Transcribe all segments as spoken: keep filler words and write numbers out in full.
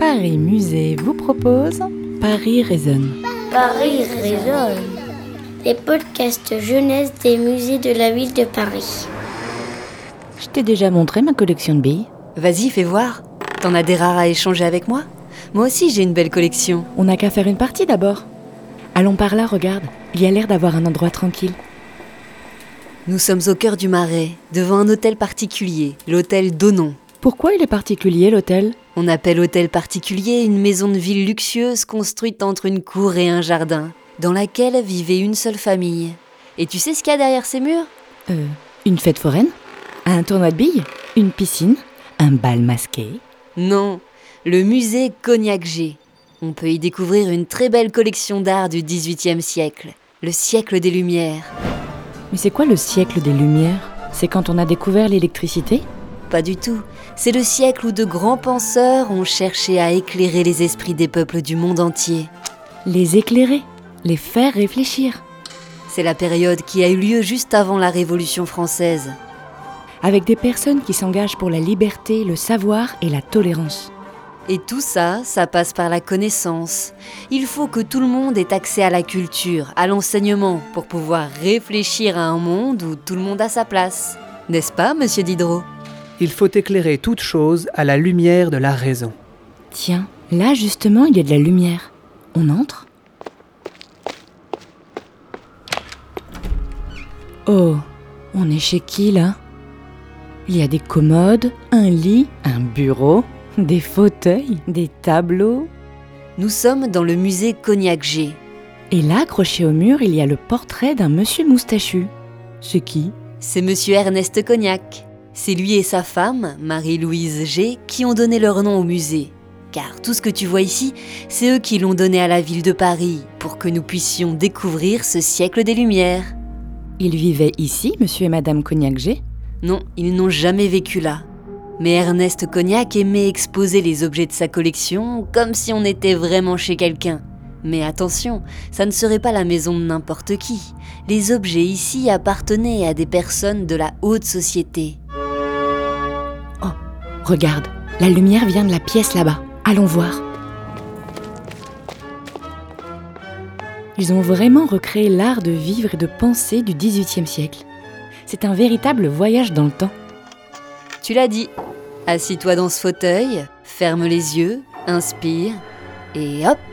Paris Musée vous propose Paris résonne. Paris résonne. Les podcasts jeunesse des musées de la ville de Paris. Je t'ai déjà montré ma collection de billes. Vas-y, fais voir. T'en as des rares à échanger avec moi ? Moi aussi, j'ai une belle collection. On n'a qu'à faire une partie d'abord. Allons par là, regarde. Il y a l'air d'avoir un endroit tranquille. Nous sommes au cœur du Marais, devant un hôtel particulier, l'hôtel Donon. Pourquoi il est particulier, l'hôtel ? On appelle hôtel particulier une maison de ville luxueuse construite entre une cour et un jardin, dans laquelle vivait une seule famille. Et tu sais ce qu'il y a derrière ces murs ? Euh, une fête foraine ? Un tournoi de billes ? Une piscine ? Un bal masqué ? Non, le musée Cognac-G. On peut y découvrir une très belle collection d'art du dix-huitième siècle, le siècle des Lumières. Mais c'est quoi le siècle des Lumières ? C'est quand on a découvert l'électricité ? Pas du tout. C'est le siècle où de grands penseurs ont cherché à éclairer les esprits des peuples du monde entier. Les éclairer ? Les faire réfléchir ? C'est la période qui a eu lieu juste avant la Révolution française. Avec des personnes qui s'engagent pour la liberté, le savoir et la tolérance. Et tout ça, ça passe par la connaissance. Il faut que tout le monde ait accès à la culture, à l'enseignement, pour pouvoir réfléchir à un monde où tout le monde a sa place. N'est-ce pas, monsieur Diderot ? Il faut éclairer toute chose à la lumière de la raison. Tiens, là justement, il y a de la lumière. On entre ? Oh, on est chez qui, là ? Il y a des commodes, un lit, un bureau, des fauteuils, des tableaux. Nous sommes dans le musée Cognac-G. Et là, accroché au mur, il y a le portrait d'un monsieur moustachu. C'est qui ? C'est monsieur Ernest Cognac. C'est lui et sa femme, Marie-Louise G, qui ont donné leur nom au musée. Car tout ce que tu vois ici, c'est eux qui l'ont donné à la ville de Paris, pour que nous puissions découvrir ce siècle des Lumières. Ils vivaient ici, monsieur et madame Cognac-G ? Non, ils n'ont jamais vécu là. Mais Ernest Cognac aimait exposer les objets de sa collection comme si on était vraiment chez quelqu'un. Mais attention, ça ne serait pas la maison de n'importe qui. Les objets ici appartenaient à des personnes de la haute société. Oh, regarde, la lumière vient de la pièce là-bas. Allons voir. Ils ont vraiment recréé l'art de vivre et de penser du dix-huitième siècle. C'est un véritable voyage dans le temps. Tu l'as dit. Assis-toi dans ce fauteuil, ferme les yeux, inspire, et hop.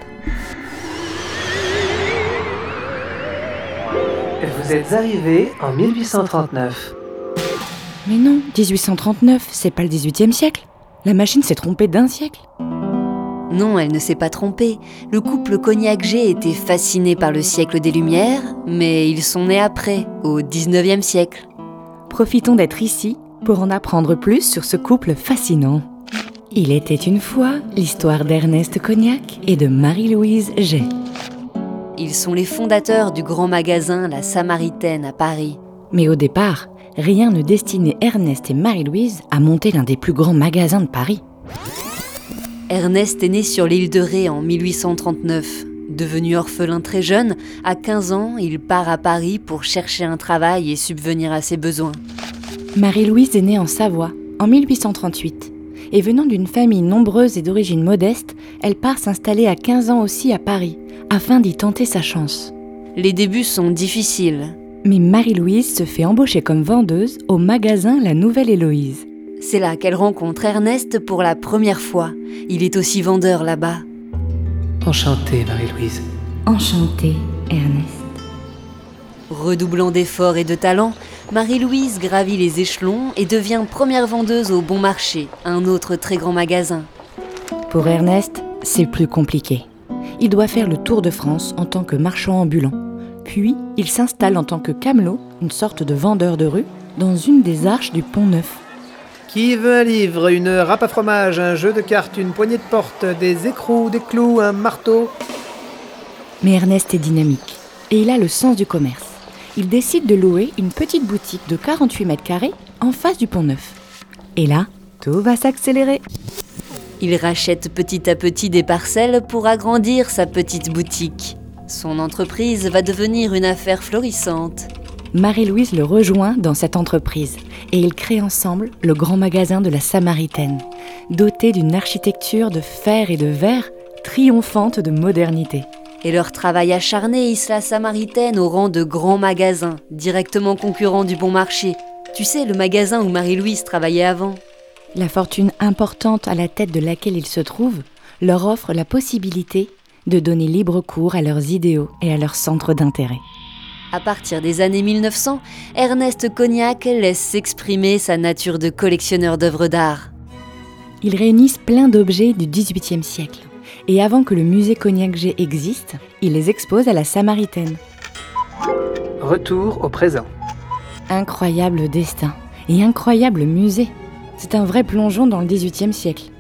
Vous êtes arrivés en mille huit cent trente-neuf. Mais non, dix-huit cent trente-neuf, c'est pas le dix-huitième siècle. La machine s'est trompée d'un siècle. Non, elle ne s'est pas trompée. Le couple Cognac-G était fasciné par le siècle des Lumières, mais ils sont nés après, au dix-neuvième siècle. Profitons d'être ici pour en apprendre plus sur ce couple fascinant. Il était une fois l'histoire d'Ernest Cognac et de Marie-Louise G. Ils sont les fondateurs du grand magasin La Samaritaine à Paris. Mais au départ, rien ne destinait Ernest et Marie-Louise à monter l'un des plus grands magasins de Paris. Ernest est né sur l'île de Ré en mille huit cent trente-neuf. Devenu orphelin très jeune, à quinze ans, il part à Paris pour chercher un travail et subvenir à ses besoins. Marie-Louise est née en Savoie, en mille huit cent trente-huit. Et venant d'une famille nombreuse et d'origine modeste, elle part s'installer à quinze ans aussi à Paris, afin d'y tenter sa chance. Les débuts sont difficiles. Mais Marie-Louise se fait embaucher comme vendeuse au magasin La Nouvelle Héloïse. C'est là qu'elle rencontre Ernest pour la première fois. Il est aussi vendeur là-bas. Enchantée, Marie-Louise. Enchantée, Ernest. Redoublant d'efforts et de talent, Marie-Louise gravit les échelons et devient première vendeuse au Bon Marché, un autre très grand magasin. Pour Ernest, c'est plus compliqué. Il doit faire le tour de France en tant que marchand ambulant. Puis, il s'installe en tant que camelot, une sorte de vendeur de rue, dans une des arches du Pont-Neuf. Qui veut un livre, une râpe à fromage, un jeu de cartes, une poignée de porte, des écrous, des clous, un marteau ? Mais Ernest est dynamique et il a le sens du commerce. Il décide de louer une petite boutique de quarante-huit mètres carrés en face du Pont-Neuf. Et là, tout va s'accélérer. Il rachète petit à petit des parcelles pour agrandir sa petite boutique. Son entreprise va devenir une affaire florissante. Marie-Louise le rejoint dans cette entreprise et ils créent ensemble le grand magasin de la Samaritaine. dotés d'une architecture de fer et de verre triomphante de modernité. Et leur travail acharné hisse la Samaritaine au rang de grands magasins, directement concurrents du Bon Marché. Tu sais, le magasin où Marie-Louise travaillait avant. La fortune importante à la tête de laquelle ils se trouvent leur offre la possibilité de donner libre cours à leurs idéaux et à leurs centres d'intérêt. À partir des années mille neuf cents, Ernest Cognac laisse s'exprimer sa nature de collectionneur d'œuvres d'art. Ils réunissent plein d'objets du dix-huitième siècle. Et avant que le musée Cognac-G existe, ils les exposent à la Samaritaine. Retour au présent. Incroyable destin et incroyable musée. C'est un vrai plongeon dans le dix-huitième siècle.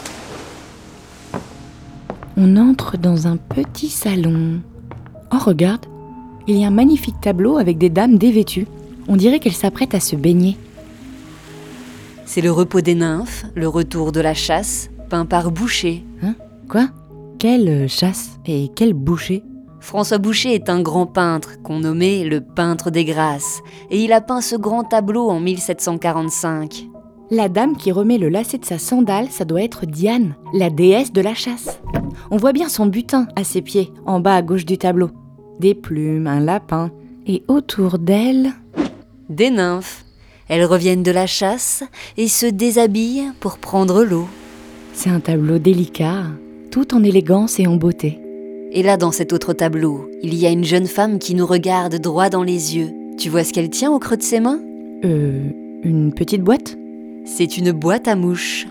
On entre dans un petit salon. Oh, regarde, il y a un magnifique tableau avec des dames dévêtues. On dirait qu'elles s'apprêtent à se baigner. C'est le repos des nymphes, le retour de la chasse, peint par Boucher. Hein ? Quoi ? Quelle chasse et quel boucher ? François Boucher est un grand peintre qu'on nommait le peintre des grâces, et il a peint ce grand tableau en mille sept cent quarante-cinq. La dame qui remet le lacet de sa sandale, ça doit être Diane, la déesse de la chasse. On voit bien son butin à ses pieds, en bas à gauche du tableau. Des plumes, un lapin, et autour d'elle... Des nymphes. Elles reviennent de la chasse et se déshabillent pour prendre l'eau. C'est un tableau délicat, tout en élégance et en beauté. Et là, dans cet autre tableau, il y a une jeune femme qui nous regarde droit dans les yeux. Tu vois ce qu'elle tient au creux de ses mains ? Euh... Une petite boîte ? C'est une boîte à mouches.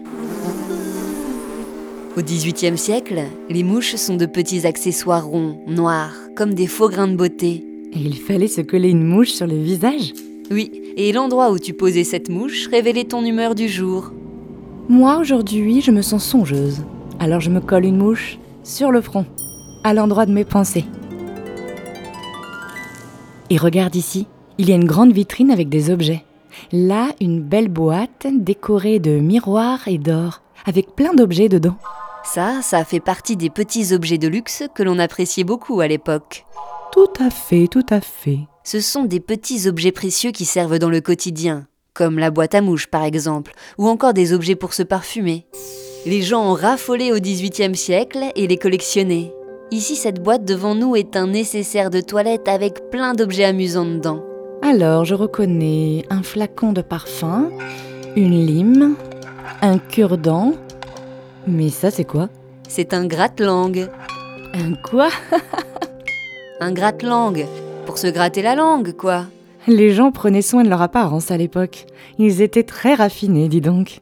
Au dix-huitième siècle, les mouches sont de petits accessoires ronds, noirs, comme des faux grains de beauté. Et il fallait se coller une mouche sur le visage ? Oui, et l'endroit où tu posais cette mouche révélait ton humeur du jour. Moi, aujourd'hui, je me sens songeuse. Alors je me colle une mouche sur le front, à l'endroit de mes pensées. Et regarde ici, il y a une grande vitrine avec des objets. Là, une belle boîte décorée de miroirs et d'or, avec plein d'objets dedans. Ça, ça fait partie des petits objets de luxe que l'on appréciait beaucoup à l'époque. Tout à fait, tout à fait. Ce sont des petits objets précieux qui servent dans le quotidien, comme la boîte à mouches par exemple, ou encore des objets pour se parfumer. Les gens ont raffolé au dix-huitième siècle et les collectionnaient. Ici, cette boîte devant nous est un nécessaire de toilette avec plein d'objets amusants dedans. Alors, je reconnais un flacon de parfum, une lime, un cure-dent. Mais ça, c'est quoi ? C'est un gratte-langue. Un quoi ? Un gratte-langue. Pour se gratter la langue, quoi. Les gens prenaient soin de leur apparence à l'époque. Ils étaient très raffinés, dis donc.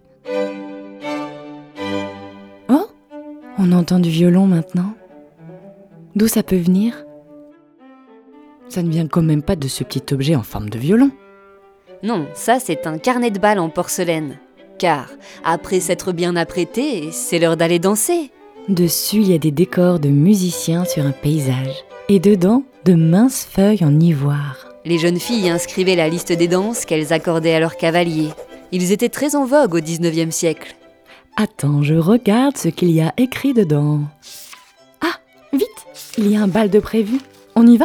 Oh, on entend du violon maintenant. D'où ça peut venir ? Ça ne vient quand même pas de ce petit objet en forme de violon. Non, ça c'est un carnet de balles en porcelaine. Car, après s'être bien apprêté, c'est l'heure d'aller danser. Dessus, il y a des décors de musiciens sur un paysage. Et dedans, de minces feuilles en ivoire. Les jeunes filles inscrivaient la liste des danses qu'elles accordaient à leurs cavaliers. Ils étaient très en vogue au dix-neuvième siècle. Attends, je regarde ce qu'il y a écrit dedans. Ah, vite, il y a un bal de prévu. On y va ?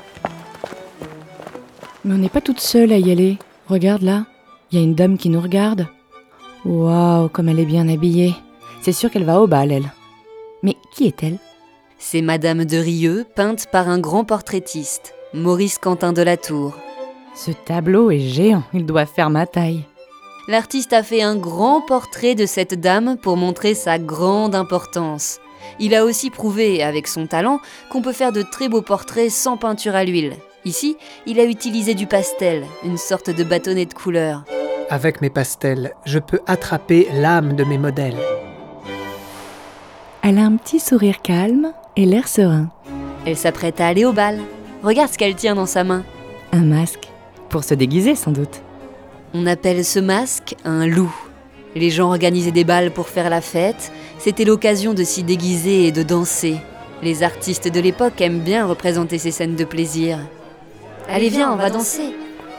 Mais on n'est pas toute seule à y aller. Regarde là, il y a une dame qui nous regarde. Waouh, comme elle est bien habillée. C'est sûr qu'elle va au bal, elle. Mais qui est-elle ? C'est Madame de Rieux, peinte par un grand portraitiste, Maurice Quentin de la Tour. Ce tableau est géant, il doit faire ma taille. L'artiste a fait un grand portrait de cette dame pour montrer sa grande importance. Il a aussi prouvé, avec son talent, qu'on peut faire de très beaux portraits sans peinture à l'huile. Ici, il a utilisé du pastel, une sorte de bâtonnet de couleur. Avec mes pastels, je peux attraper l'âme de mes modèles. Elle a un petit sourire calme et l'air serein. Elle s'apprête à aller au bal. Regarde ce qu'elle tient dans sa main. Un masque, pour se déguiser sans doute. On appelle ce masque un loup. Les gens organisaient des bals pour faire la fête. C'était l'occasion de s'y déguiser et de danser. Les artistes de l'époque aiment bien représenter ces scènes de plaisir. Allez, viens, on va danser.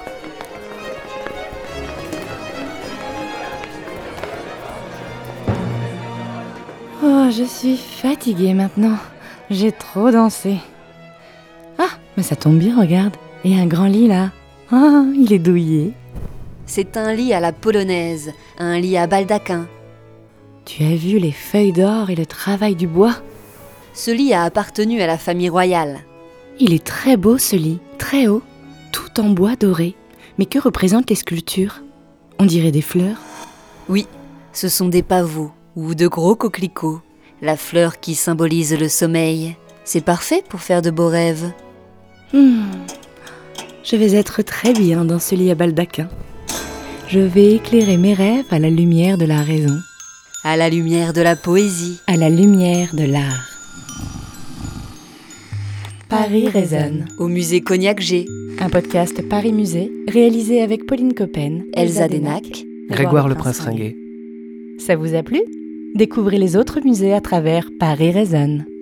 Oh, je suis fatiguée maintenant. J'ai trop dansé. Ah, mais ça tombe bien, regarde. Il y a un grand lit là. Ah, il est douillet. C'est un lit à la polonaise, un lit à baldaquin. Tu as vu les feuilles d'or et le travail du bois? Ce lit a appartenu à la famille royale. Il est très beau ce lit, très haut, tout en bois doré. Mais que représentent les sculptures? On dirait des fleurs. Oui, ce sont des pavots ou de gros coquelicots, la fleur qui symbolise le sommeil. C'est parfait pour faire de beaux rêves. Hmm. Je vais être très bien dans ce lit à baldaquin. Je vais éclairer mes rêves à la lumière de la raison, À la lumière de la poésie. à la lumière de l'art. Paris résonne. Au musée Cognac G, Un podcast Paris Musée, réalisé avec Pauline Coppen, Elsa Denac, Grégoire le Prince Ringuet. Ça vous a plu? Découvrez les autres musées à travers Paris résonne.